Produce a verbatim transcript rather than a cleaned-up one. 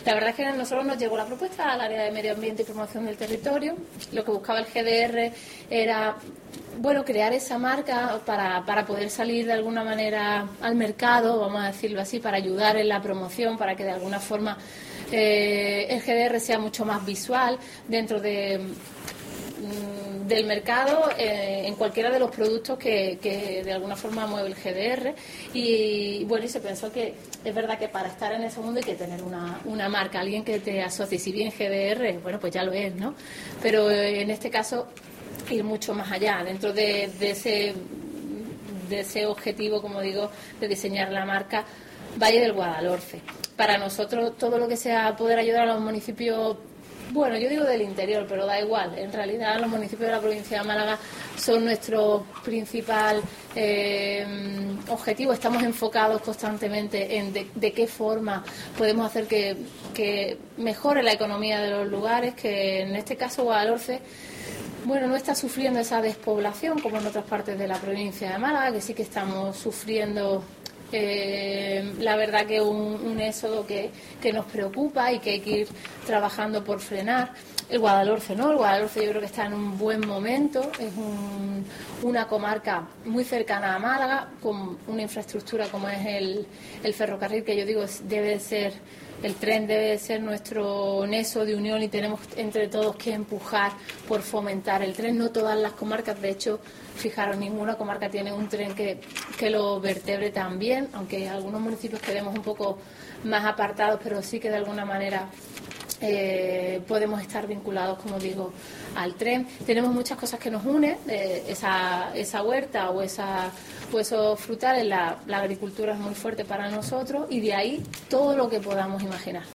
La verdad es que a nosotros nos llegó la propuesta al área de Medio Ambiente y Promoción del Territorio. Lo que buscaba el G D R era, bueno, crear esa marca para, para poder salir de alguna manera al mercado, vamos a decirlo así, para ayudar en la promoción, para que de alguna forma eh, el G D R sea mucho más visual dentro de... del mercado eh, en cualquiera de los productos que, que de alguna forma mueve el G D R y bueno, y se pensó que es verdad que para estar en ese mundo hay que tener una, una marca, alguien que te asocie, si bien G D R, bueno, pues ya lo es, ¿no? Pero eh, en este caso ir mucho más allá, dentro de, de ese de ese objetivo, como digo, de diseñar la marca Valle del Guadalhorce. Para nosotros todo lo que sea poder ayudar a los municipios, bueno, yo digo del interior, pero da igual. En realidad los municipios de la provincia de Málaga son nuestro principal eh, objetivo. Estamos enfocados constantemente en de, de qué forma podemos hacer que, que mejore la economía de los lugares, que en este caso Guadalhorce, bueno, no está sufriendo esa despoblación como en otras partes de la provincia de Málaga, que sí que estamos sufriendo... Eh, la verdad que un, un éxodo que, que nos preocupa y que hay que ir trabajando por frenar. El Guadalhorce no, el Guadalhorce yo creo que está en un buen momento, es un, una comarca muy cercana a Málaga, con una infraestructura como es el, el ferrocarril, que yo digo debe ser, el tren debe ser nuestro nexo de unión y tenemos entre todos que empujar por fomentar el tren. No todas las comarcas, de hecho, fijaros, ninguna comarca tiene un tren que, que lo vertebre tan bien, aunque algunos municipios quedemos un poco más apartados, pero sí que de alguna manera eh, podemos estar vinculados, como digo, al tren. Tenemos muchas cosas que nos unen, eh, esa, esa huerta o, esa, o esos frutales, la, la agricultura es muy fuerte para nosotros y de ahí todo lo que podamos imaginar.